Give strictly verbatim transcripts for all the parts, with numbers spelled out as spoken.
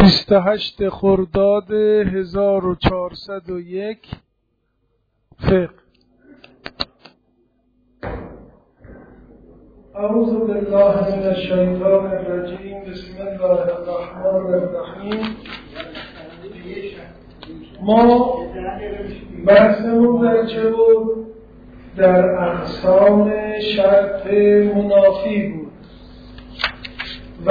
بیست و هشت خرداد هزار و چهارصد و یک فقه. اعوذ بالله من الشیطان الرجیم. بسم الله الرحمن الرحیم. ما بحثمون در چه بود؟ در اقسام شرط منافی بود و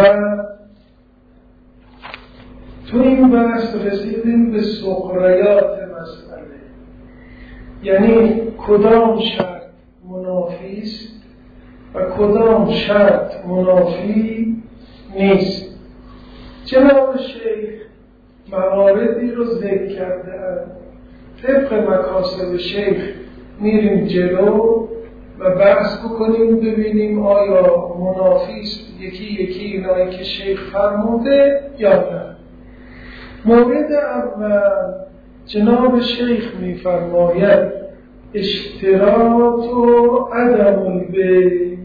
تو این بحث رسیدیم به سغریات مسئله، یعنی کدام شرط منافی است و کدام شرط منافی نیست. جناب شیخ مواردی رو ذکر کرده، طبق مکاسب شیخ میریم جلو و بحث بکنیم ببینیم آیا منافی است یکی یکی اینایی که شیخ فرموده یا نه. مورد اول جناب شیخ میفرماید اشتراط و عدم البیع،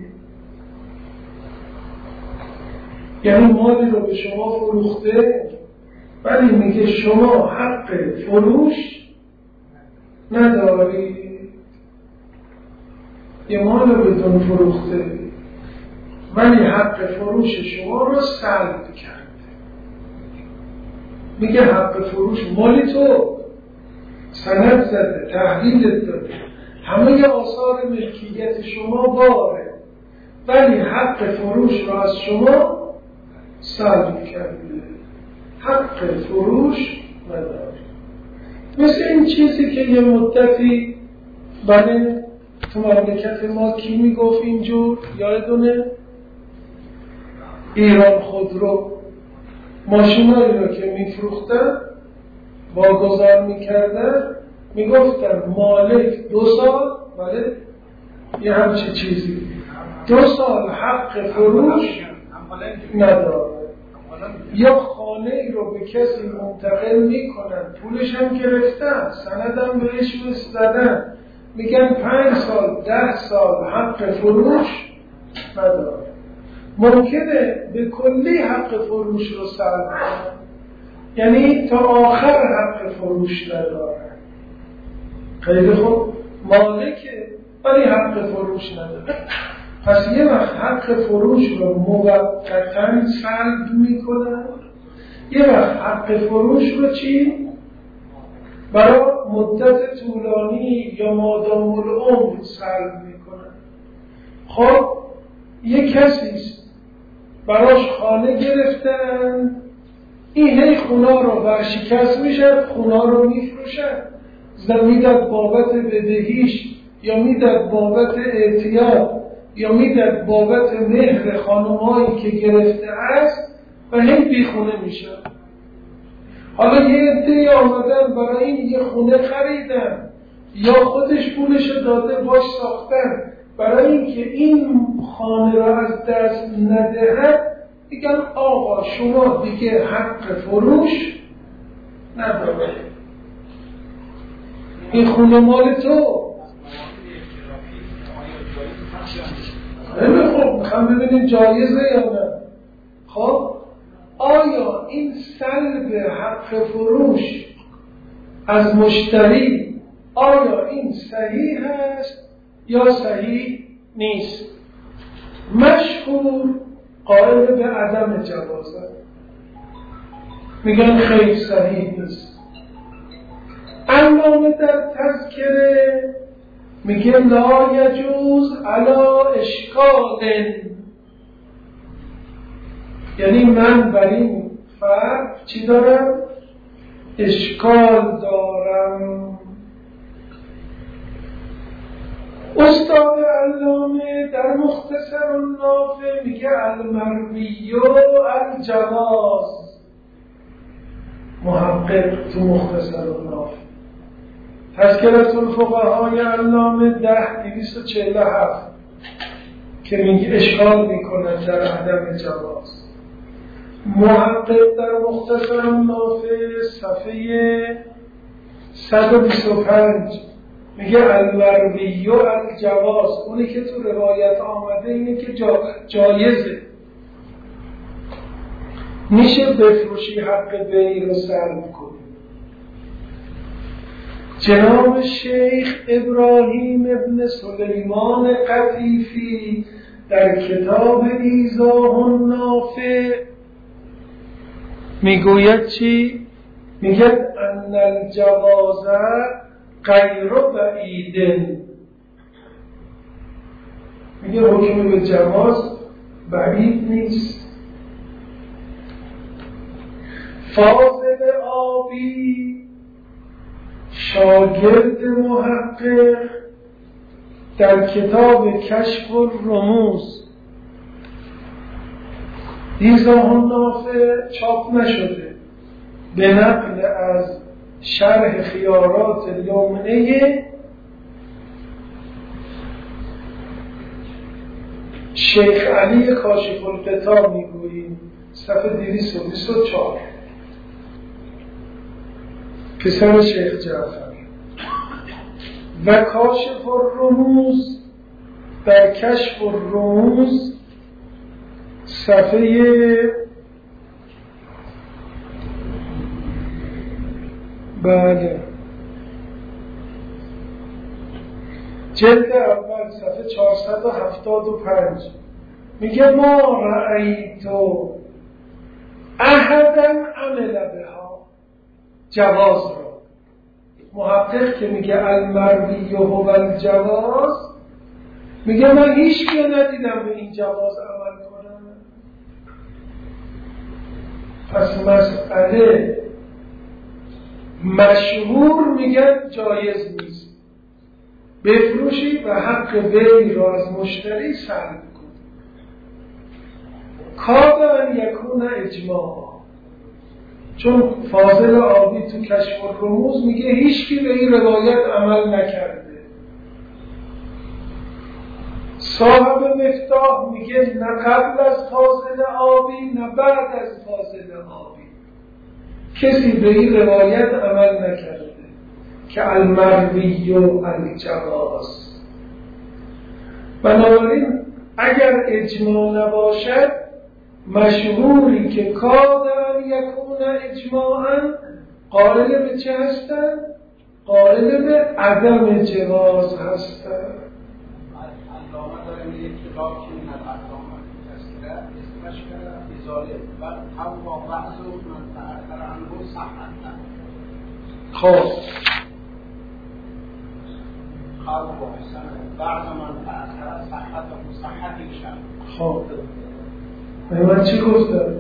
یعنی مالی رو به شما فروخته ولی میگه شما حق فروش نداری، یه مال رو بدون فروخته ولی حق فروش شما رو سلب کرد. میگه حق فروش مالی تو، سند زده، تحویلت داده، همه آثار ملکیت شما باره ولی حق فروش رو از شما سلب کرده، حق فروش نداری. مثل این چیزی که یه مدتی بله تو مملکت ما کی میگفت اینجور یادونه؟ ایران خودرو ماشینایی رو که میفروختن واگذار میکردن میگفتن مالک دو سال بله یه همچه چیزی دو سال حق فروش نداره، یا خانه ای رو به کسی منتقل میکنن پولش هم گرفتن سندم بهش زدن میگن پنج سال ده سال حق فروش نداره. ممکنه به کلی حق فروش رو سلب کنن، یعنی تا آخر حق فروش نداره. خیلی خوب مالکه ولی حق فروش نداره. پس یه وقت حق فروش رو موقتا سلب میکنن، یه وقت حق فروش رو چی؟ برای مدت طولانی یا مادام العمر سلب میکنن. خب یه کسیست براش خانه گرفتن، این هی خونا رو ورشکست میشن، خونا رو میفروشن، میداد بابت بدهیش یا میداد بابت اعتیاد یا میداد بابت مهر خانمایی که گرفته است و هی بی خونه میشن. حالا یه عده آمدن برای این یه خونه خریدن یا خودش پولش داده باش ساختن برای اینکه این خانه را از دست ندهد، میگن آقا شما دیگه حق فروش نداره، این خونه مال تو. خیلی خوب میخوام ببینیم جایزه یا نه. خب آیا این سلب حق فروش از مشتری آیا این صحیح هست یا صحیح نیست؟ مشهور قائل به عدم جوازه، میگن خیلی صحیح نیست. علامه در تذکره میگه لا یجوز علی اشکال، یعنی من بر این فرق چی دارم؟ اشکال دارم. استاد علامه در مختصر النافع میگه المروی الجواز. محقق تو مختصر النافع تذکرة الفقهای علامه ده دویست و چهل و هفت که میگه اشکال میکنه در عدم جواز. محقق در مختصر النافع صفحه صد و بیست و پنج میگه المروی الجواز، اونی که تو روایت آمده اینه که جا... جایزه. میشه بفروشی حق بی رو سلب کنی. جناب شیخ ابراهیم ابن سلیمان قطیفی در کتاب ایضاح النافع میگوید چی؟ میگه ان الجواز غیر بعید، میگه حکم به جواز بعید نیست. فاضل آبی شاگرد محقق در کتاب کشف الرموز ایضاح النافع چاپ نشده، به نقل از شرح خیارات الیمنه شیخ علی کاشف الغطا میگوییم، صفحه دویست و بیست و چهار، پسر شیخ جعفر. و کاشف الرموز در کشف الرموز صفحه بله جلد اول صفحه چهارصد و هفتاد و پنج میگه ما رأیتو احدا عمل بها، جواز را. محقق که میگه المروی هو الجواز، میگه من هیچ که ندیدم به این جواز عمل کنم. پس مسئله مشهور میگن جایز نیست، بفروشی و حق بی را از مشتری سلب کن. کاد ان یکون اجماع، چون فاضل آبی تو کشف الرموز میگه هیچکی به این روایت عمل نکرده. صاحب مفتاح میگه نه قبل از فاضل آبی نه بعد از فاضل آبی کسی به این روایت عمل نکرده که المروی و الجواز. بنابراین اگر اجماع نباشد، مشهوری که کادر یکون اجماعا، قائل به چه هستن؟ قائل به عدم جواز هستن. علامه داره میگه که لاکن العلامه تذکره اسمش کرده ازاله و هم بحث و من تأخر عنه صحت. خب خب بعد من تأخر صحت و صحتی شد. خب من چی گفتم؟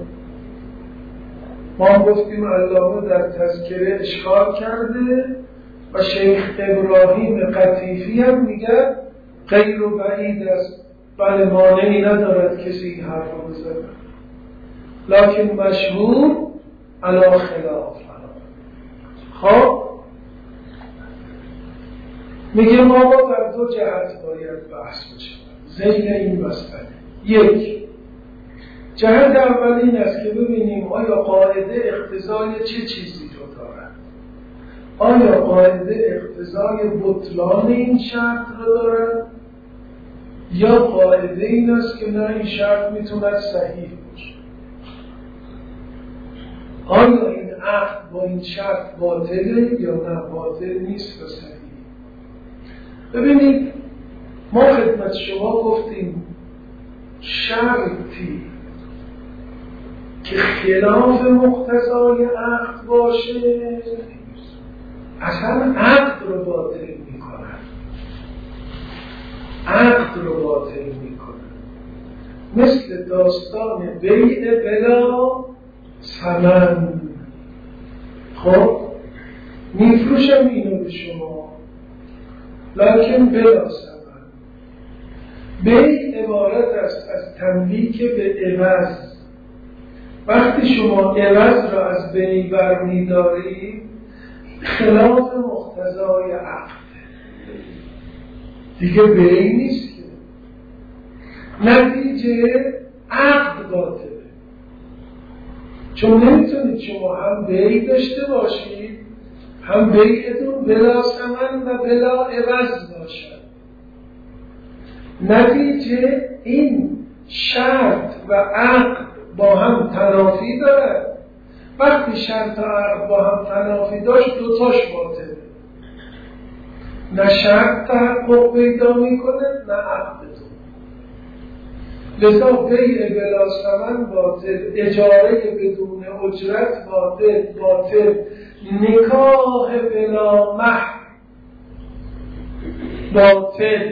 ما گفتیم علامه در تذکره اشکال کرده و شیخ ابراهیم قطیفی هم میگه غیر و بعید است، بله مانعی ندارد کسی این حرف رو بزنه، لکن مشهور علی خلاف. خب میگه ما با در دو جهت باید بحث بشیم ذیل این مسئله. یک، جهت اول این است که ببینیم آیا قاعده اقتضای چه چیزی رو دارد. آیا قاعده اقتضای بطلان این شرط رو دارد یا قاعده این است که نه این شرط میتوند صحیح باشه. آیا این عقد با این شرط باطله یا نه باطل نیست و صحیح. ببینید ما خدمت شما گفتیم شرطی که خلاف مقتضای عقد باشه اصلا عقد رو باطل می کند. عقد رو باطل می کند. مثل داستان بیع بلا ثمن. خب میفروشم اینو به شما لکن بلا ثمن. بیع عبارت است از تملیک به عوض. وقتی شما عوض را از بیع برمی‌داری خلاف مقتضای عقد، دیگه بیع نیست که، نتیجه عقد باطله. چون نمیتونید شما هم بیع داشته باشید هم بیعتون بلا ثمن و بلا عوض باشد. نتیجه این شرط و عقد با هم تنافی داره. وقتی شرط و عقد با هم تنافی داشت دوتاش باطله، نه شرط تحقق پیدا میکنه نه عقدتون. لذا بیع بلا ثمن باطل، اجاره بدون اجرت باطل باطل نکاح بلا مهر باطل.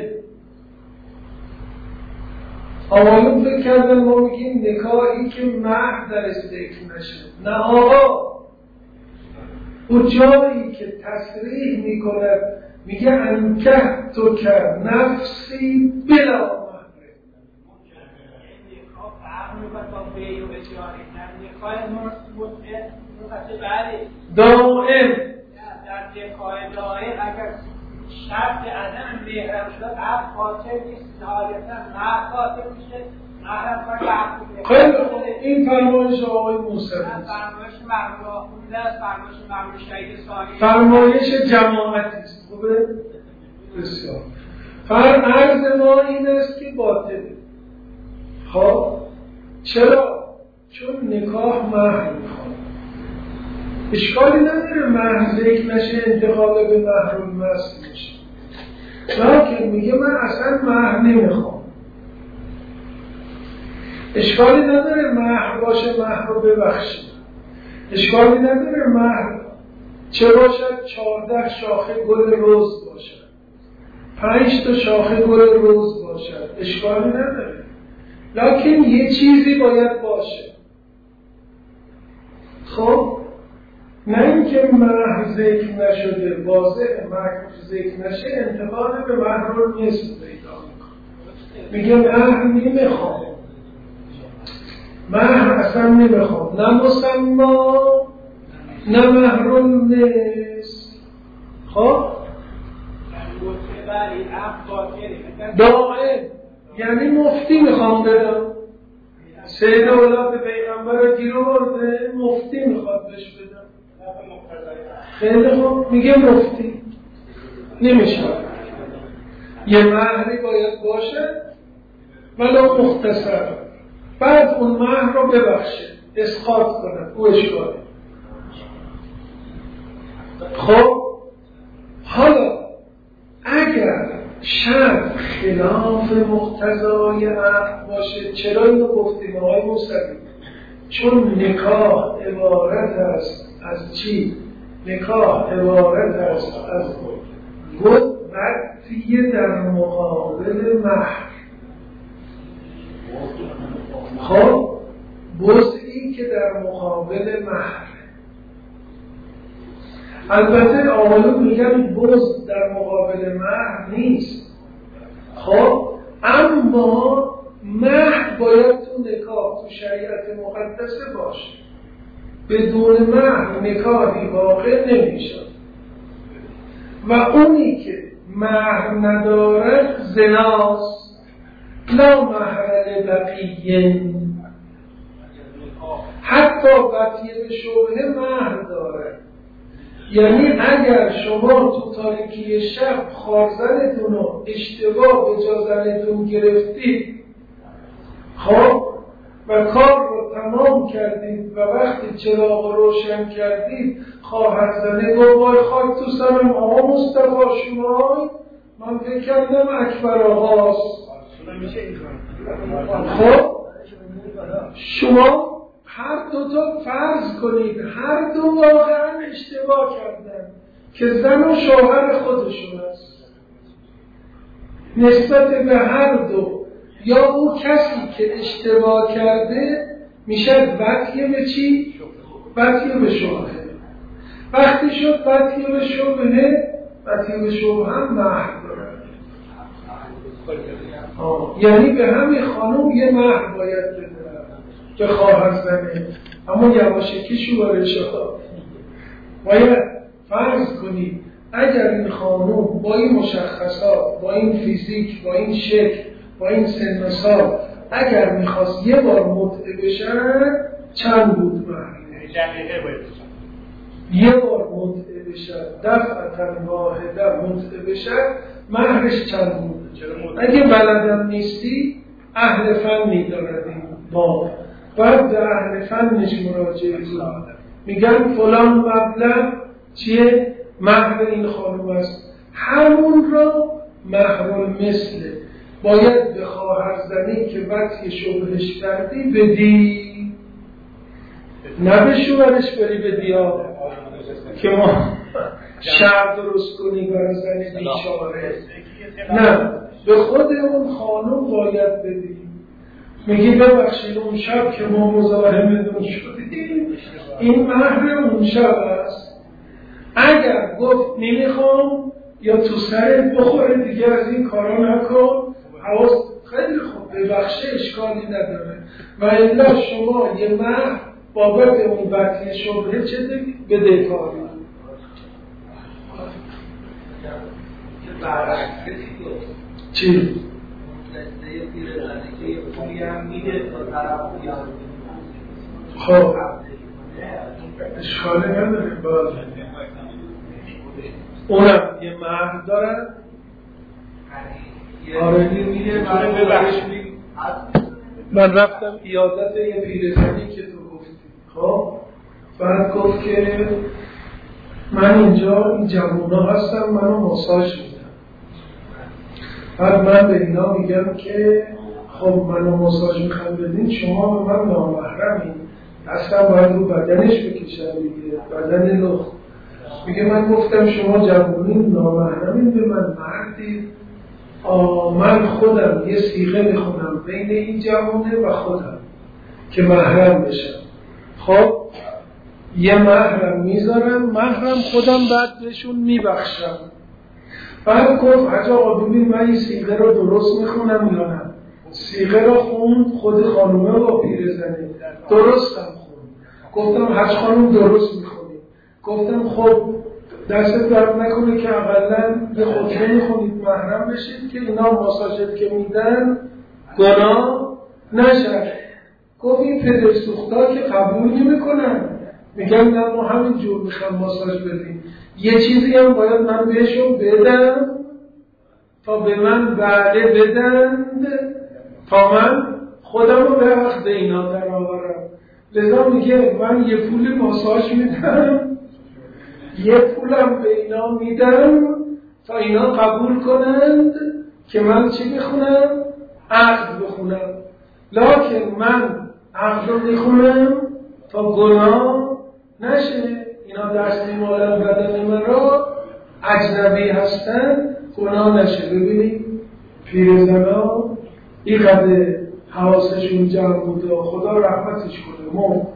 آقایون فکر کردن ما میگیم نکاحی که مهر درش ذکر نشه. نه آقا، اون جایی که تصریح میکنه میگه انکه تو که نفسی بلا مهر. دائم در نکاح دائم اگر شرط عدم مهر شد عقد باطل نیست، نهایتا مهر باطل میشه. خیلی خوب، این فرمایش آقای موسوی است. فرمایش مرحوم خونده است، فرمایش مرحوم شهید ثانی، فرمایش جماعتی است. خوبه؟ بسیار. فر عرض ما این است که باطله. خب چرا؟ چون نکاح مهر میخواد. اشکالی نداره مهر ذکر نشه، انتقال به مهر المصل میشه. لکن میگه من اصلا مهر نمیخوام. اشکالی نداره مهر باشه، مهر رو ببخشید. اشکالی نداره مهر چه باشد؟ چهارده شاخه گل رز باشد، پنج تا شاخه گل رز باشد، اشکالی نداره. لکن یه چیزی باید باشه. خب نه اینکه مهر ذکر نشده، واضح مهر ذکر نشه، انتقال به مهر رو نیست پیدا میکنه. میگه مهر نمیخوام، مهر اصلا نمیخوام، نه مسما نه محروم نیست. خب دائم یعنی مفتی میخوام بدم. سید اولاد پیغمبر رو گیر آورده، مفتی میخواد بهش بدم. خیلی خوب، میگه مفتی نمیشه. یه مهری باید باشه ولو مختصر، بعد اون مهر رو ببخشه، اسقاط کنه، او اشکاله. خب حالا اگر شرط خلاف مقتضای عقد باشه، چرا اینو گفتیم آقای موسوی؟ چون نکاح عبارت است از چی؟ نکاح عبارت است از وقتی در مقابل مهر. خب بزئی که در مقابل مهر. البته آقایون میگن بز در مقابل مهر نیست. خب اما مهر باید تو نکاح تو شریعت مقدسه باشه. بدون مهر نکاحی واقع نمیشه. و اونی که مهر ندارد زناست. لا مهر لبقیه، حتی بقیه به شبهه مهر دارد. یعنی اگر شما تو تاریکی شب خارزنتون رو اشتباه به جازنتون گرفتید، خب و کار رو تمام کردید و وقتی چراغ رو روشن کردید، خواهر زنه گفت وای خاک تو سرم آقا مصطفی شما، من فکر کردم اکبر آقاست. خب شما هر دو تا فرض کنید هر دو واقعا اشتباه کردن که زن و شوهر خودشون است، نسبت به هر دو یا او کسی که اشتباه کرده میشه وطیه به چی؟ وطیه به شبهه. وقتی شد وطیه به شبهه، وطیه به شبهه هم مهر داره. یعنی به همین خانوم یه مهر باید بده که خواهر زنه، اما یواشکی شواره شد. باید فرض کنید اگر این خانوم با این مشخصات، با این فیزیک، با این شکل، با این سن و سال اگر میخواست یه بار متعه بشن، چند بود مهر؟ یه بار متعه بشن، دفعتا واحده متعه بشن، مهرش چند بود؟ اگه بلدم نیستی اهل فنی دارد این باب، باید به اهل فنش مراجعه کنید. میگن فلان مبلغ چیه؟ مهر این خانم است. همون را مهر مثله باید به خواهرزنی که وقتی شبهش کردی بدی، نه به شوهرش بری بدی ها که ما شرط درست کنی برای زن بیچاره، نه به خود اون خانم باید بدی. میگی ببخشید اون شب که ما مزاحمتون شدیم این مهر اون شب است، اگر گفت نمیخوام یا تو سرت بخوره دیگه از این کارا نکن، حواس خیلی خوب ببخشه اشکالی نداره، و الا شما یه مهر بابت اون وقتی شبهه چه بده کاری. چی؟ خب اشکالی نداره، باز اونم یه مهر دارن. آره میگه برای ببخشید من رفتم عیادت یه پیرزنی که تو گفتی، خب بعد گفت که من اینجا این جوونا هستم منو ماساژ میدم. بعد من به اینا میگم که خب منو ماساژ میخوام بدین، شما به من نامحرمین، دستم باید رو بدنش بکشم دیگه، بدن لخت. میگه من گفتم شما جوونین نامحرمین به من مردید، من خودم یه صیغه میخونم بین این جوونه و خودم که محرم بشم. خب یه محرم میذارم، محرم خودم بعد بهشون میبخشم. بعد گفت حاج آقا ببین من این صیغه رو درست میخونم یا نه؟ صیغه رو خوند خود خانومه و پیرزنه درستم خوند. گفتم حاج خانوم درست میخونی. گفتم خب دست درد نکنه که اولا به خودتون میخونید محرم بشید که اینا ماساژت که میدن گناه نشد. گفت این پدر سوختا که قبول نمیکنن، میگم نه ما همین جور میخوام ماساژ بدیم، یه چیزی هم باید من بهشون بدم تا به من وعده بدن تا من خودم رو به وقت اینا در آورم. لذا میگه من یه پول ماساژ میدم، یه پولم به اینا میدم تا اینا قبول کنند که من چی بخونم؟ عقد بخونم. لکن من عقد رو بخونم تا گناه نشه، اینا دست میمالن بدن من را اجنبی هستن گناه نشه. ببینید پیرزنا این قدر حواسشون جمع بوده، خدا رحمتش کنه. مرد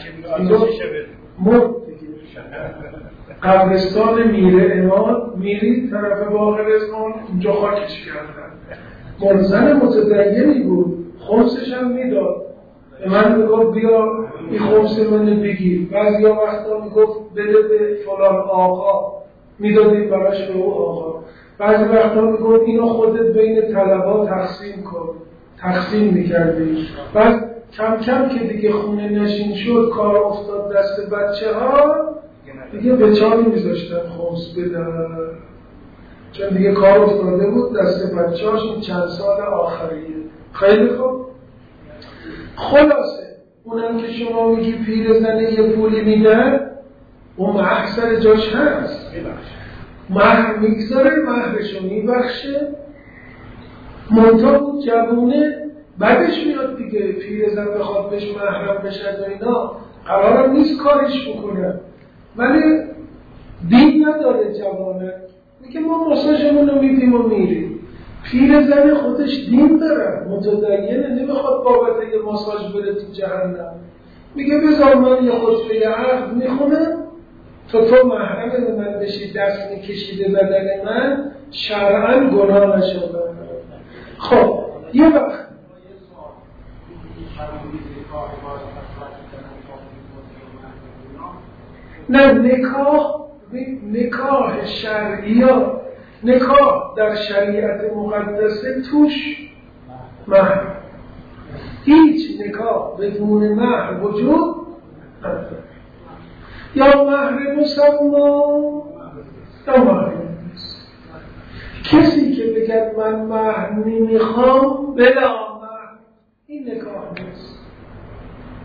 مرد دیگه قبرستان میره اماد میرید طرف باغ رزمان اونجا خاکش کردن. مرزن متدینی بود، خمسش هم میداد. به من میگفت بیا این خمس منو بگیر. بعضی ها وقتا میگفت بده به فلان آقا، میدادید براش به او آقا. بعضی وقتا میگفت اینو خودت بین طلبا تقسیم کن، تقسیم میکردی. بعد کم کم که دیگه خونه نشین شد کار افتاد دست بچه ها، دیگه به چاری میذاشتن خمس بدن، چون دیگه کار افتاده بود دست بچه هاش این چند سال آخریه. خیلی خوب. خلاصه اونم که شما میگی پیرزنه یه پولی میدن، اون مهر سر جاش هست، مهر میگذاره، مهرشو میبخشه. منطقه اون جوونه بعدش میاد دیگه، پیرزن بخواد بهش محرم بشد و اینا قرارم نیست کارش بکنه، ولی دین نداره جوانه. میگه ما ماساژمون رو میدیم و میریم. پیرزن خودش دین داره، متدینه، نمیخواد بابت یه ماساژ بره تو جهنم. میگه بذار من یه خطبه عقد میخونم تا تو محرم من بشی، دست میکشیده بدن من شرعاً گناه نشده. خب یه وقت نه نکاح نکاح شرعی ها، نکاح در شریعت مقدسه توش مهر، هیچ نکاح بدون مهر وجود نداره. یا مهر مسما یا مهر نیست. کسی که بگه من مهر نمیخوام بلا مهر، این نکاح نیست.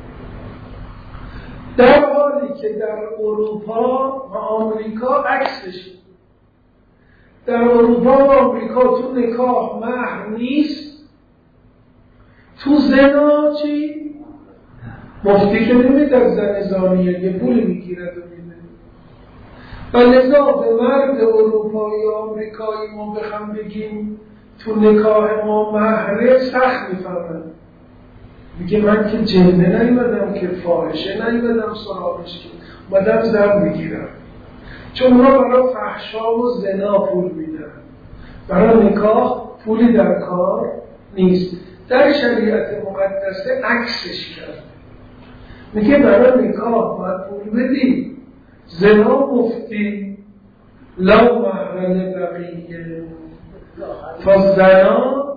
در حالی که در اروپا و آمریکا عکسش، در اروپا و آمریکا تو نکاح مهر نیست، تو زنا چی؟ مفتی که نمیدن زن زانیه یه پول میگیرد و میده. و لذا به مرد اروپایی آمریکایی ما بخوام بگیم تو نکاح ما مهره سخت میفهمن. میگه من که جنه نیومدم که فاحشه نیومدم سراغش که اومدم زن بگیرم. چون ما برای فحشا و زنا پول میدن، برای نکاح پولی در کار نیست. در شریعت مقدسه عکسش کرد، میگه برای نکاح باید پول بدی، زنا مفتی لا محرم بقیه تا زنا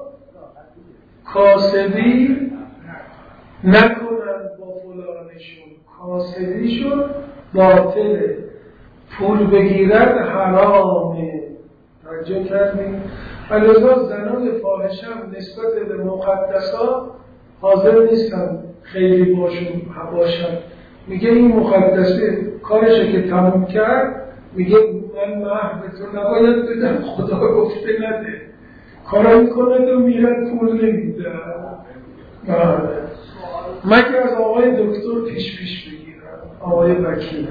کاسبی نکنن با فلانشون، کاسبیشون باطله، پول بگیرد حرامه. توجه کردیم؟ ولذا زنای فاحشه هم نسبت به مقدسات حاضر نیستن خیلی باشون باشن. میگه این مقدسه کارشه که تموم کرد، میگه من مهر به تو نباید بدم، خدا گفته نده، کارا میکنه و میرن پول نمیده. مگر از آقای دکتر پیش پیش بگیرن، آقای وکیل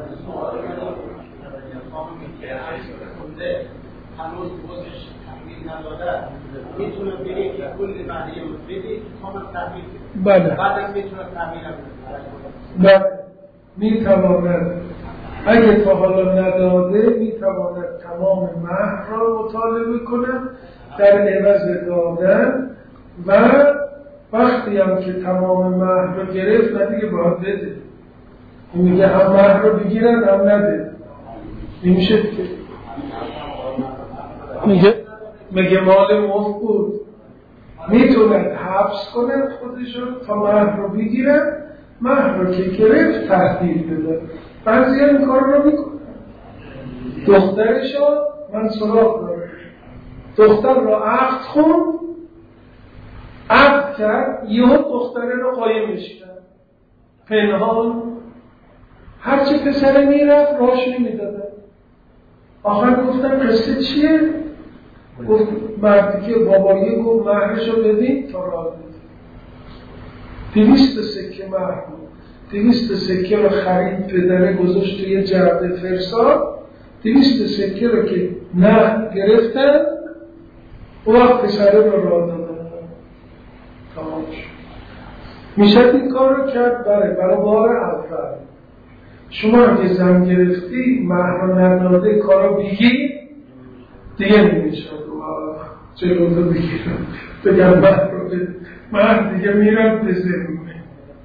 هنوز بازش تحمیل نداده، میتونه بگه که کل مهریه رو بدی تا من تحمیل کنم. بله. بعدم میتونه تحمیل کنم. بله. میتواند اگه تا حالا نداده میتواند تمام مهر را مطالبه کند در عوض دادن، و وقتی هم که تمام مهر را گرفت نه دیگه باید بده. میگه هم مهر را بگیرن هم نده. نمیشه که میگه میگه مال مفت بود، میتوند حبس کنه خودشو تا مهر رو بگیره، مهر رو که گرفت تهدید بده. بعضی این کار رو میکنه. دخترشو من سراغ دارم، دختر رو عقد خون، عقد کرد، یهو دختره رو قایمش کرد پنهان، هرچی پسره میرفت راش نمیداده. آخر گفتن قصه چیه؟ گفت مردی که بابایی گفت مهرشو بدین تا راه بدین. دویست سکه مهر بود، دویست سکه رو خرید، پدره گذاشت توی جعبه فرساد، دویست سکه رو که نه گرفتن اون وقت پسره رو راه دادن. تمام شد. میشه این کار رو کرد؟ بله، برای بار اول. شما اگه زن گرفتی مهر رو نداده کارو بگی دیگه نمیشه جلو تو بگیرم بگم مهر رو بده، مهر دیگه میرم به زمینه.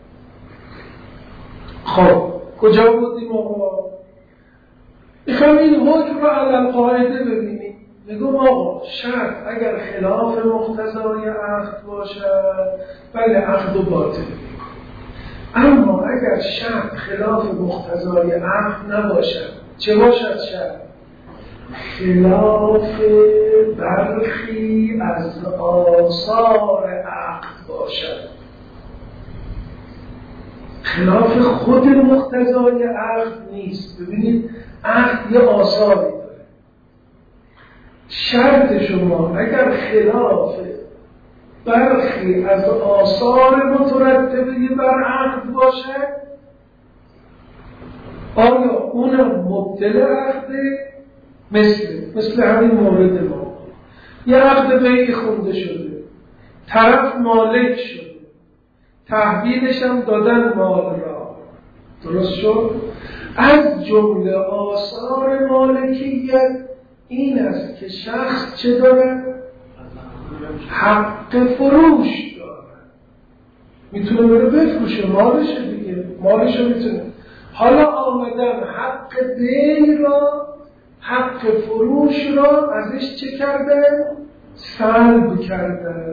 خب کجا بودیم آقا؟ میخوام این حکم رو علل قاعده ببینیم. میگم آقا شرط اگر خلاف مقتضای عقد باشد بله عقد و باطل میکن، اما اگر شرط خلاف مقتضای عقد نباشد چه باشد شرط؟ خلاف برخی از آثار عقد باشد، خلاف خود مقتضای عقد نیست. ببینید عقد یه آثاری داره، شرط شما اگر خلاف برخی از آثار مترتبه بر عقد باشه آیا اونم مبطل عقده؟ مثل مثل همین مورد ما یه عقد بیعی خونده شده، طرف مالک شده، تحویلش هم دادن مال را، درست شد؟ از جمله آثار مالکیت این است که شخص چه داره؟ حق فروش داره، میتونه بره بفروشه، مالشه دیگه، مالشه میتونه. حالا آمدن حق بیع را، حق فروش را ازش چه کرده؟ سلب کرده.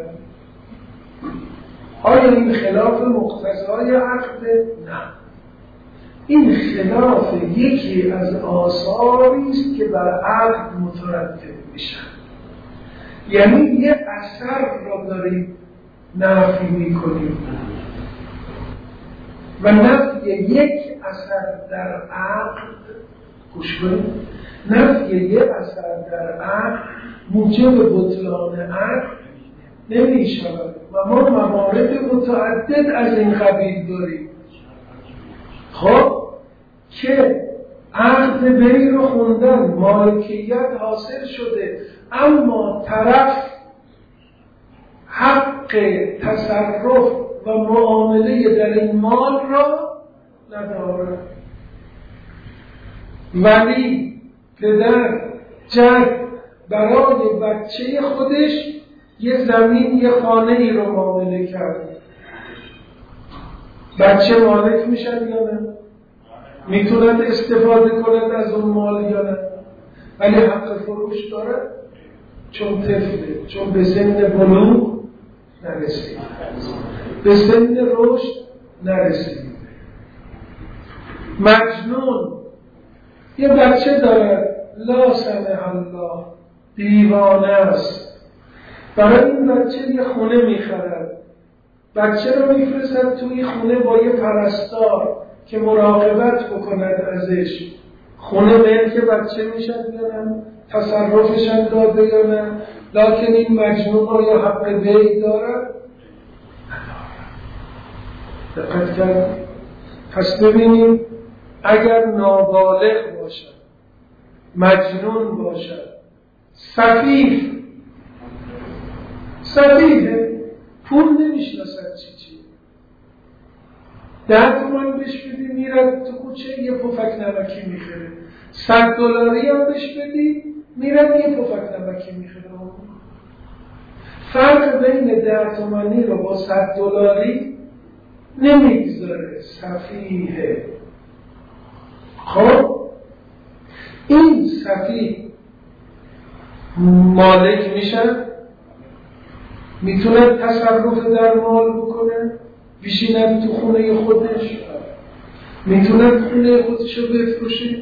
آیا این خلاف مقتضای عقده؟ نه، این خلاف یکی از آثاری است که بر عقد مترتب میشن. یعنی یه اثر را داریم نفی میکنیم. و نفی یک اثر در عقل، گوش کنید، نفی یک اثر در عقل موجب بطلان عقل نمی شود و ما موارد متعدد از این قبیل داریم. خب که عقد بی رو خوندن، مالکیت حاصل شده، اما طرف حق تصرف و معامله در این مال را نداره. ولی پدر جد برای بچه خودش یه زمین یه خانه ای رو معامله کرد، بچه مالک میشن یا نه؟ میتونن استفاده کنن از اون مال یا نه؟ ولی حق فروش داره چون طفله، چون به سن بلوغ نرسید، به سن رشد نرسید. مجنون یه بچه داره لا سمح الله، دیوانه است، برای این بچه یه خونه میخرد، بچه رو میفرستد توی خونه با یه پرستار که مراقبت بکند ازش. خونه ملک بچه میشد یا نه؟ تصرفش داده یا نه؟ لکن این مجنون آیا حق بی داره؟ دقت کرد؟ پس ببینیم اگر نابالغ باشد، مجنون باشد، سفیه سفیه پول نمیشناسد چی چی، ده تومن بهش بدی میرد تو کوچه یه پفک نمکی میخره، صد دلاری هم بهش بدی میرد یه پفک نمکی میخره. فرق بین ده تومنی رو با صد دلاری نمیگذاره، سفیه. خب این سفیه مالک میشن، میتونه تصرف در مال بکنه، بشینن تو خونه خودش، میتونن خونه خودشو بفروشه.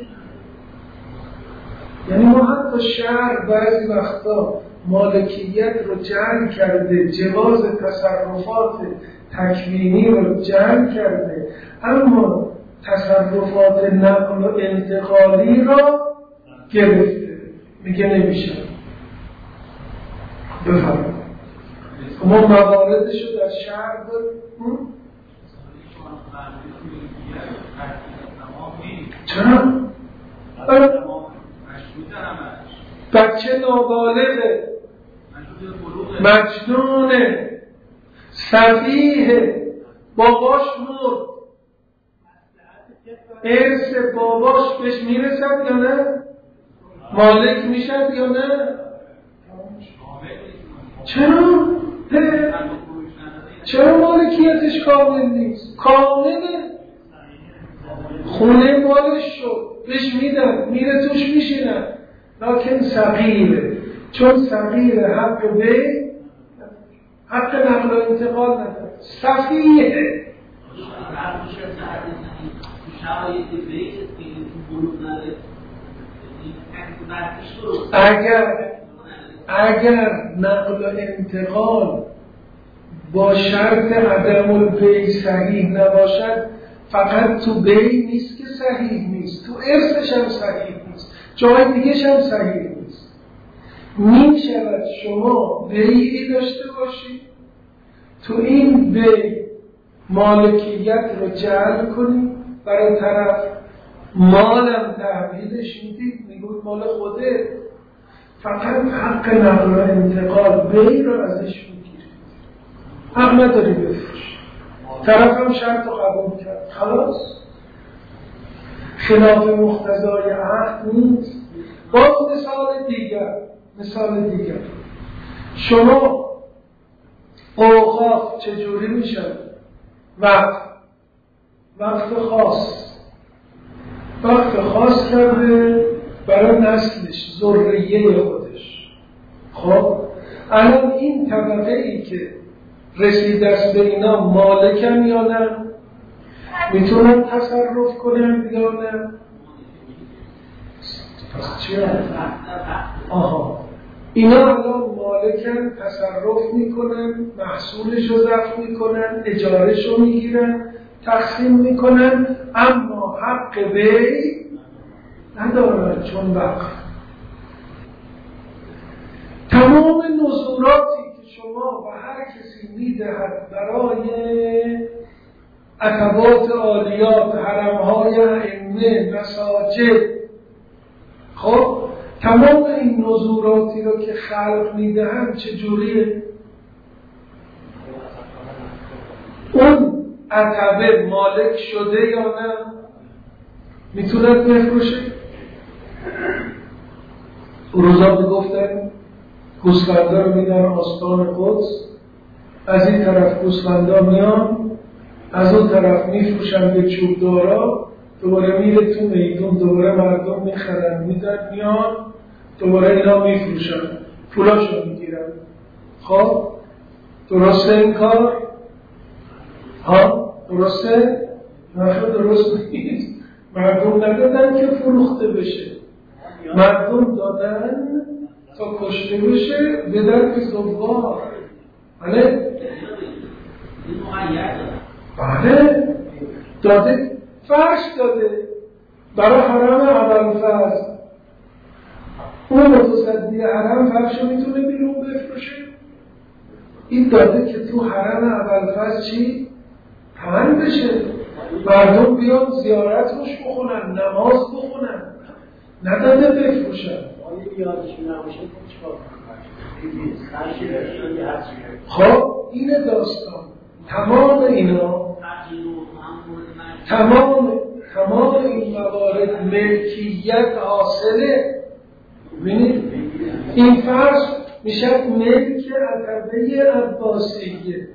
یعنی ما حتی شهر بعضی وقتا مالکیت رو جعل کرده، جواز تصرفات تکوینی رو جعل کرده، اما تصرفات نقل و انتقالی را گرفته، میگه نمیشه. بفرمایید ما مواردش رو در شهر داریم. چرا؟ بچه نابالغه، مجنونه، سفیه، باباش مرد، ارث باباش بهش میرسد یا نه؟ مالک میشد یا نه؟ چرا؟ چرا مالکیتش کامل نیست؟ کامله، خونه مالش شد، بهش میدن، میره توش میشینن، لیکن صغیره، چون صغیره حق به حق نقل و انتقال نداره، سفیه. اگر اگر نقل و انتقال با شرط عدم البیع صحیح نباشد، فقط تو بیع نیست که صحیح نیست، تو ارثش هم صحیح نیست، جای دیگهش هم صحیح نیست. می شود شما بیعی داشته باشید، تو این بیع مالکیت رو جعل کنید برای طرف، مالم تحویلش میدید، میگوید مال خوده، فقط حق نقل و انتقال بیع رو ازش میگیرید، حق نداری بفروش. طرف هم شرط رو قبول کرد، خلاص، خلاف مقتضای عقد نیست. باز مثال دیگر، مثال دیگر شما اوقاف چجوری میشن؟ وقت وقت خاص وقت خاص کرده برای نسلش، ذریه خودش. خب الان این طبقه ای که رسیده است به اینا مالکن یا نه؟ میتونن تصرف کنن یا نه؟ پس چیه؟ آها اینا الان مالکن، تصرف میکنن، محصولش رو ضبط میکنن، اجارش رو میگیرن، تقسیم میکنن، اما حق بی ندارن چون وقف. تمام نذوراتی که شما و هر کسی میدهد برای عتبات عالیات، حرمهای ائمه، مساجد، خب تمام این نذوراتی رو که خلق میدهند چجوریه؟ اون عتبه مالک شده یا نه؟ میتوند بفروشه؟ روزا میگفتن گوسفندا رو میدن آستان قدس، از این طرف گوسفندا میان، از اون طرف میفروشن به چوبدارا، دوباره میره تو میدون، دوباره مردم میخرن میدن میان، دوباره اینا میفروشن، پولاشو میگیرن. خب درسته این کار؟ ها درسته؟ نخیر درست نیست. مردم ندادن که فروخته بشه، مردم دادن تا کشته بشه بدن به زوار. بله؟ بله داده، فرش داده برای حرم ابوالفضل. اون متصدی حرم فرشو میتونه بیرون بفروشه. این داده که تو حرم ابوالفضل چی؟ پهن بشه، مردم بیان زیارت روش بخونن، نماز بخونن، نداده بفروشن. خب اینه داستان. تمام اینا، تمام تمام این موارد ملکیت حاصله. ببینید این فرض میشه ملک عتبه عباسیه.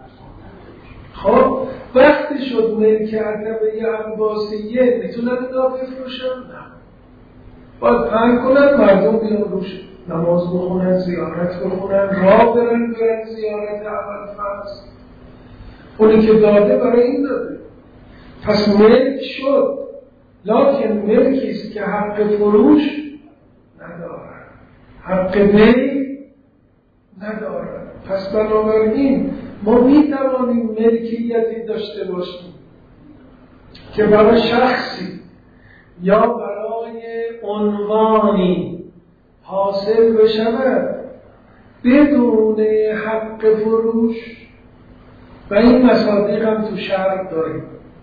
خب وقتی شد ملک عتبه عباسیه میتونن اینا بفروشن؟ نه، باید پنگ کنن، مردم بیان روش نماز بخونن، زیارت بخونن، راه برن برن زیارت ابوالفضل. اونی که داده برای این داده، پس ملک شد، لکن ملکیست که حق فروش ندارن، حق بی ندارن. پس بنابراین ما می توانیم ملکیتی داشته باشیم که برای شخصی یا برای عنوانی حاصل بشود بدون حق فروش. و این مصادیق هم تو شرق داریم.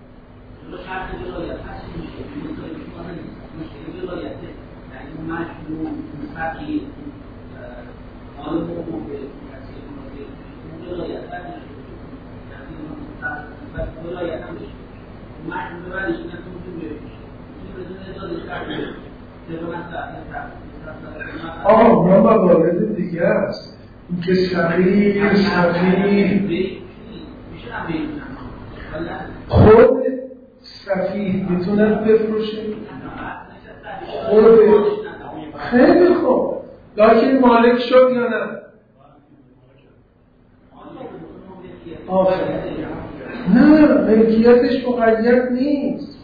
آه ما موارد دیگه است. این که سقیر سفیه، خود سفیه میتونن بفروشه؟ خود خیلی خوب، لیکن مالک شد یا نه؟ آفرین. نه، ملکیتش مقید نیست.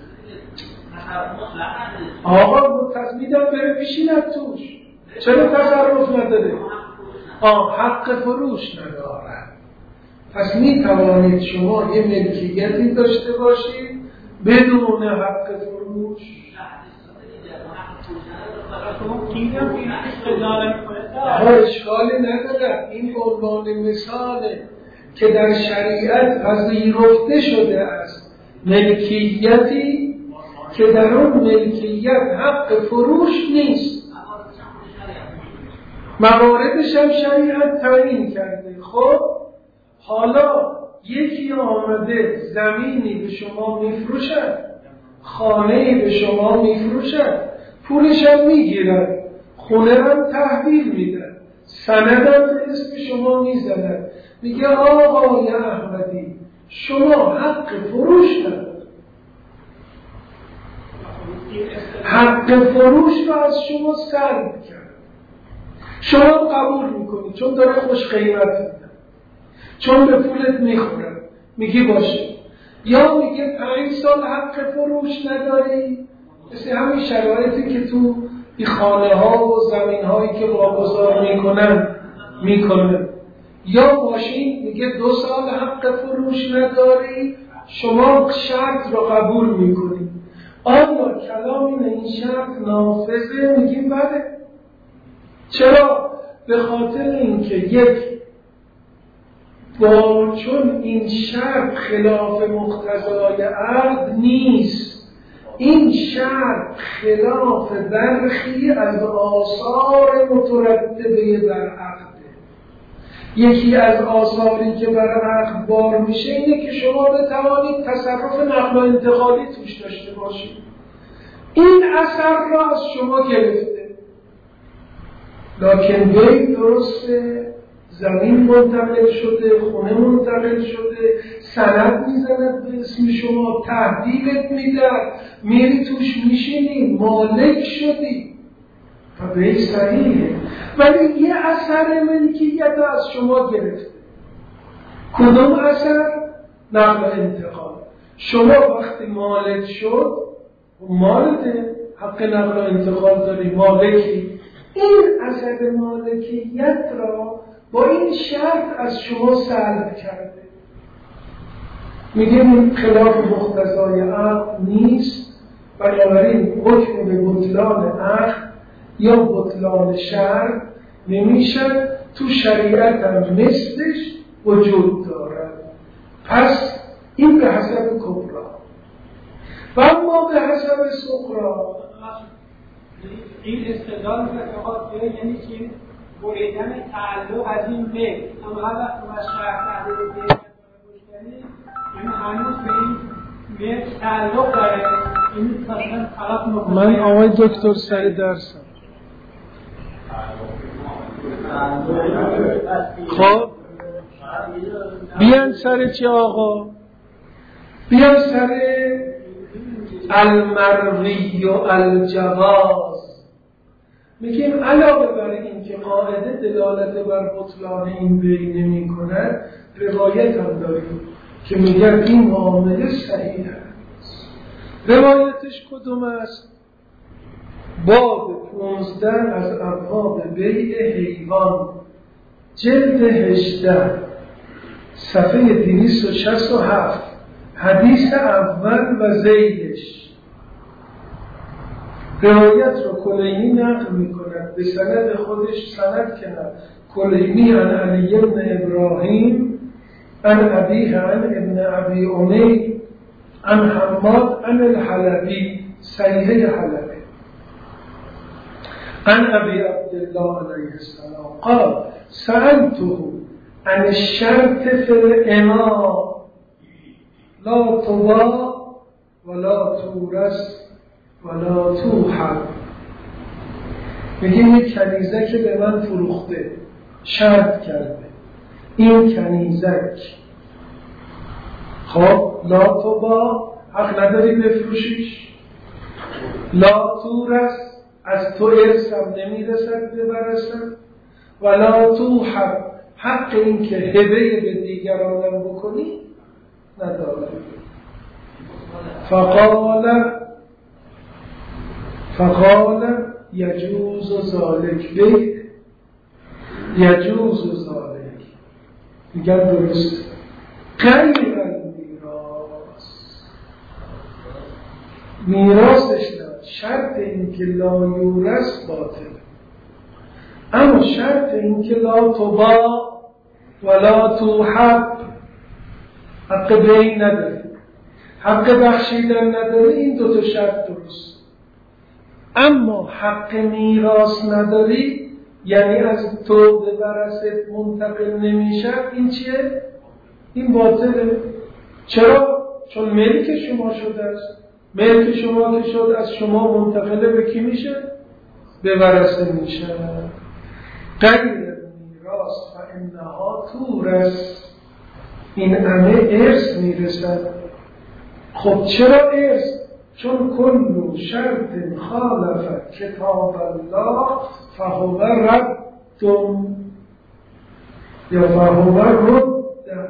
آقا تصمیدم بره بشیند توش، چرا تصرف نداره؟ آه حق فروش نداره. پس می توانید شما یه ملکیتی داشته باشید بدون حق فروش. ها اشکالی نداره. این به عنوان مثاله که در شریعت پذیرفته شده است ملکیتی که در اون ملکیت حق فروش نیست، مواردش هم شریعت تعیین کرده. خب حالا یکی آمده زمینی به شما میفروشد، خانه‌ای به شما میفروشد، پولش هم میگیرد، خونه هم تحویل میدن، سندم به اسم شما میزند، میگه آقای احمدی شما حق فروش ندارید. حق فروش رو از شما سلب کرد. شما قبول میکنید چون داره خوش قیمت میده، چون به پولت میخورن، میگی باشه. یا میگه پنج سال حق فروش نداری، مثل همین شرایطی که تو این خانه ها و زمین هایی که واگذار میکنن میکنن. یا ماشین میگه دو سال حق فروش نداری، شما شرط را قبول میکنید. آیا کلام اینه این شرط نافذه؟ میگیم بله. چرا؟ به خاطر اینکه یک با چون این شرط خلاف مقتضای عقد نیست، این شرط خلاف برخی از آثار مترتبه بر عقده. یکی از آثاری که بر عقد بار میشه اینه که شما بتوانید تصرف نقل و انتقالی توش داشته باشید. این اثر را از شما گرفته، لکن وی درسته زمین منتقل شده، خونه منتقل شده، سند میزند به اسم شما، تحویلت میدن، میری توش میشینی، مالک شدی و به صحیحه. ولی یه اثر ملکیت از شما گرفته. کدوم اثر؟ نقل و انتقال. شما وقتی مالک شد، مالکه، حق نقل و انتقال داری، مالکی. این اثر مالکیت را با این شرط از شما سلب کرده. میگیم این خلاف مقتضای عقد نیست، بنابراین حکم به بطلان عقد یا بطلان شرط نمیشه، تو شریعت هم مثلش وجود دارد. پس این به حسب کبرا و اما به حسب صغرا. این استدلال که یعنی که بریدن تعلق از این بیت، اما هر وقت ما شرط تعلق بیت مشتری، یعنی هنوز به این بیت تعلق داره. این مثلا طرف مقابل. من آقای دکتر سر درسم. خب بیان سر چی آقا؟ بیان سر المروی و الجواز. میگیم علاوه بر این که قاعده دلالت بر بطلان این بی نمی کند، روایت هم داریم که میگه این معامله صحیح است. روایتش کدوم است؟ باب پونزده از ابواب بیع حیوان، جلد هجده، صفحه دویست و شصت و هفت، حدیث اول و ذیلش. روایت رو کلینی نقل می کند، به سند خودش سند کند. کلینی عن علی بن ابراهیم عن ابیه عن ابن ابی امیر عن حماد عن الحلبی، صحیح حلبی، عن ابی عبدالله علیه السلام قال سألته عن الشرط في الإماء لا تباع ولا تورث ولا توحد. میگه یک کنیزک که به من فروخته، شرط کرده این کنیزک خب لا تباع، حق نداری بفروشیش، لا تورث، از تو ارثم نمیرسد ببرسد، ولا توحد، حق این که هبه به دیگرانم بکنی نداره. فقال فقال یجوز ذالک بیع، یجوز ذالک، میگن درست، غیر المیراث، میراثش نه، شرط این که لا یورث باطل، اما شرط این که لا تباع ولا توحب، حق بیع نداره، حق بخشیدن نداره، این دو تا شرط درست. اما حق میراث نداری، یعنی از تو به ورثت منتقل نمیشه، این چیه؟ این باطله. چرا؟ چون ملک شما شده است. ملک شما که شد از شما منتقل به کی میشه؟ به ورثه میشه. غیر میراث و انها تورث، این همه ارث میرسد. خب چرا ارث؟ چون کل شرط خالف کتاب الله فهو رد یا فهو رد،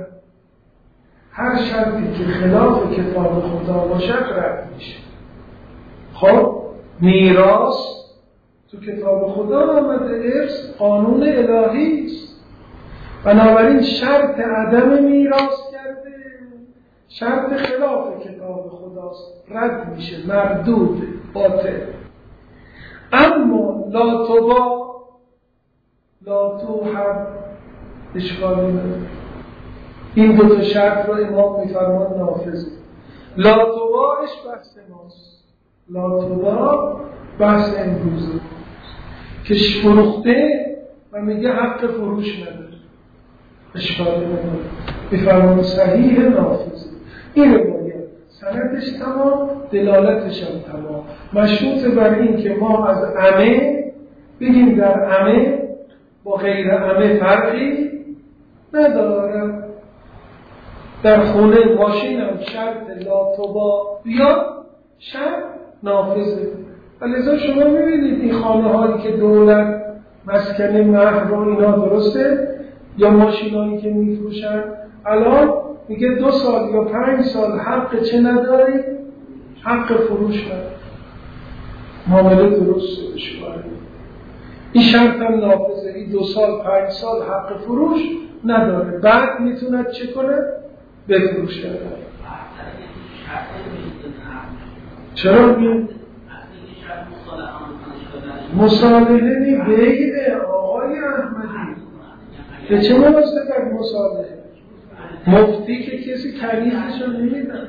هر شرطی که خلاف کتاب خدا باشد رد میشه. خب میراث تو کتاب خدا آمده، ارث قانون الهی است، بنابراین شرط عدم میراث کرده، شرط خلاف کتاب خداست، رد میشه، مردود، باطل. اما لا تبا لا توحب اشکالی نداره. این دو تا شرط رو امام میفرمان نافذه. لا تباش بحث ماست، لا تبا بحث امروزه که فروخته و میگه حق فروش نداره، اشکالی نداره، میفرمان صحیح نافذه. این روایت سندش تمام، دلالتش هم تمام، مشروط بر این که ما از عمه بگیم در عمه با غیر عمه فرقی نداره. در خونه ماشینم شرط لا تبا بیاد، شرط نافذه. ولذا شما میبینید این خانه هایی که دولت مسکن مهر رو اینا درسته، یا ماشین هایی که میفروشن الان میگه دو سال یا پنج سال حق چه نداری؟ حق فروش نداری. معامله درسته بشواره. این شرط هم نافذه، این دو سال پنج سال حق فروش نداره، بعد میتونه چه کنه؟ بفروشه. چرا میگه؟ مصالحه نی بیعه آقای احمدی به چه مناسبت مصالحه؟ مفتی که کسی کنیزش رو نمیدن،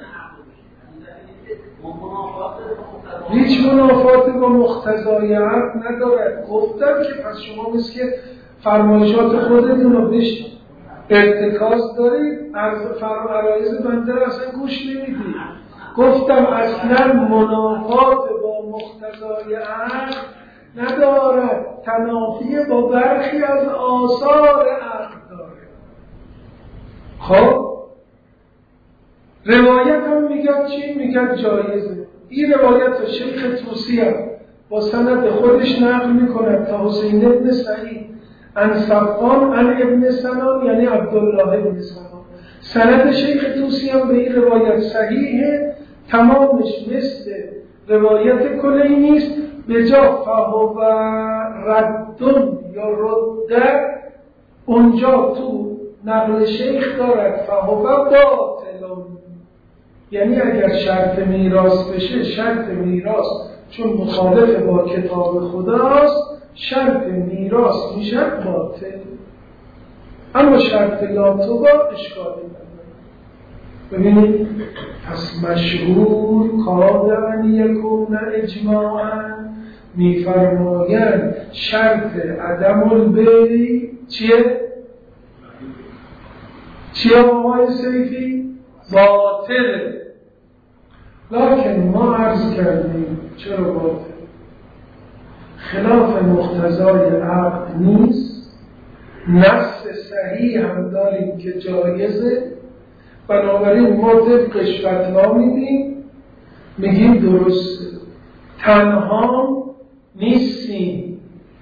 هیچ منافات با مقتضای عقد ندارد. گفتم که پس شما مثل که فرمایشات خودتون رو بهش ارتکاز دارید، عرایض بنده رو اصلا گوش نمیدید. گفتم اصلا منافات با مقتضای عقد ندارد، تنافی با برخی از آثار عقد داره. خب روایت هم میگه چی؟ میگه جایزه. این روایت رو شیخ طوسی هم با سند خودش نقل میکنه تا حسین ابن سعید عن صفان عن ابن سنان، یعنی عبدالله ابن سنان. سند شیخ طوسی هم به این روایت صحیحه، تمامش مثل روایت کلینی نیست، به جا فهو ردون یا رده اونجا تو نقل شیخ دارد فهو باطلون، یعنی اگر شرط میراث بشه، شرط میراث چون مخالف با کتاب خداست، شرط میراث میشه باطل. اما شرط لا تبا اشکالی نداره. ببینید پس مشهور کادن یکون اجماعا میفرمایند شرط عدم البی چیه؟ چیه آقای سیفی؟ باطله. لکن ما عرض کردیم چرا باطل؟ خلاف مقتضای عقد نیست، نص صحیح هم داریم که جایزه، بنابراین ما طبقش فتوا میدیم، میگیم درسته. تنها نیستیم.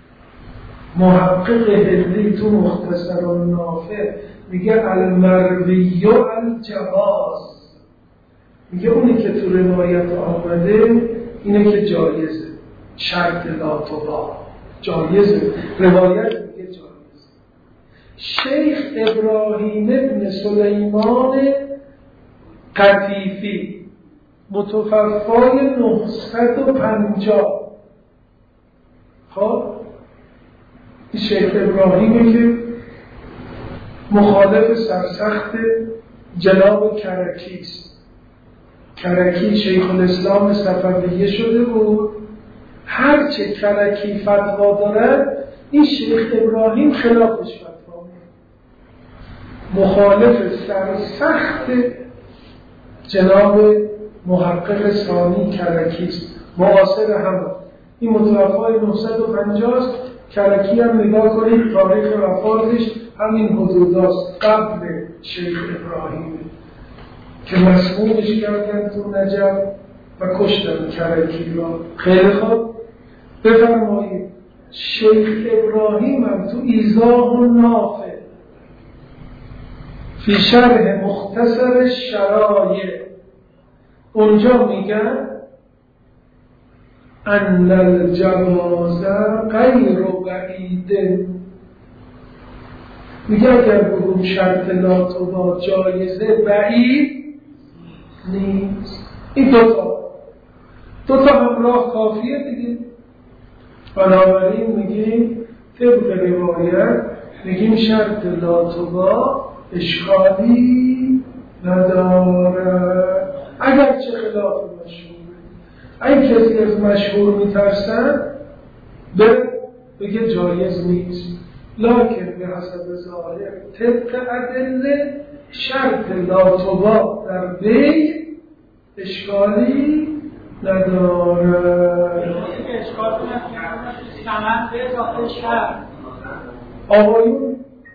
محقق هلی تو مختصر النافع میگه المروی الجواز، میگه اونی که تو روایت آمده اینه که جایزه، شرط لا تبا جایزه، روایت میگه جایزه. شیخ ابراهیم ابن سلیمان قطیفی متوفای نهصد و پنجاه، خب این شیخ ابراهیمی که مخالف سرسخت جناب کرکی است. کرکی شیخ الاسلام صفویه شده بود، هرچه کرکی فتوا دارد این شیخ ابراهیم خلافش فتوا میده، مخالف سرسخت جناب محقق ثانی کرکی است، معاصر هم. این متوفای نهصد و پنجاه است. کرکی هم نگاه کنید تاریخ وفاتش همین حدوداست، قبل شیخ ابراهیم که مسمومش کردن تو نجف و کشتن کرکی را. خیلی خوب بفرمایید شیخ ابراهیم هم تو ایضاح النافع فی شرح مختصر شرایع اونجا میگن ان الجواز غیر بعید، میگه اگر بگم شرط لا تبا جایزه بعید نیست. این دوتا دوتا همراه کافیه دیگه. بنابراین میگیم طبق روایت میگیم شرط لا تبا اشکالی نداره، اگر چه خلاف مشهور. این کسی از مشهور میترسن بگه جایز نیست، لکن به حسب ظاهر طبق ادله شرط لا تبا در بی اشکالی نداره. اشکال کنم که ثمن به اضافه شرط آقایون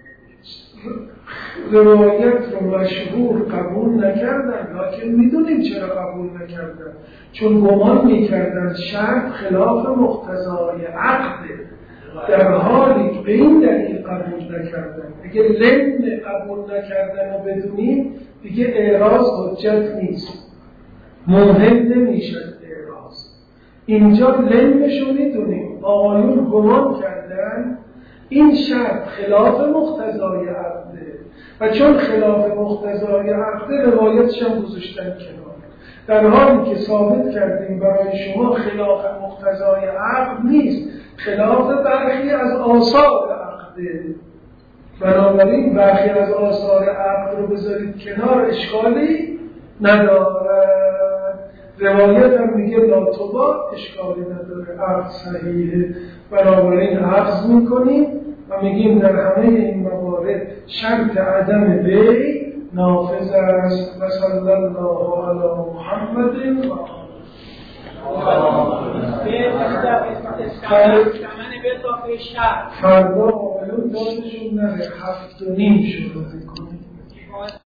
روایت رو مشهور قبول نکردن، لکن میدونیم چرا قبول نکردن، چون گمان میکردن شرط خلاف مقتضای عقده، در حالی که به این دلیل قبول نکردن. اگه لم قبول نکردن و بدونیم دیگه اعراض حجت نیست، مهم نمیشه اعراض. اینجا لمشو میدونیم، آقایون گمان کردن این شرط خلاف مقتضای عقده و چون خلاف مقتضای عقده روایتش هم گذاشتن کنار، در حالی که ثابت کردیم برای شما خلاف مقتضای عقد نیست، خلاف برخی از آثار عقده. بنابراین برخی از آثار عقد رو بذارید کنار، اشکالی نداره. روایت هم میگه لا تبا اشکالی نداره، عقد صحیحه. بنابراین عقد میکنیم و میگیم در همه این موارد شرط عدم بی نافذ است. و صلی الله علی محمد و فردا آقایون دادشون نره، هفت و نیم شروع کنیم.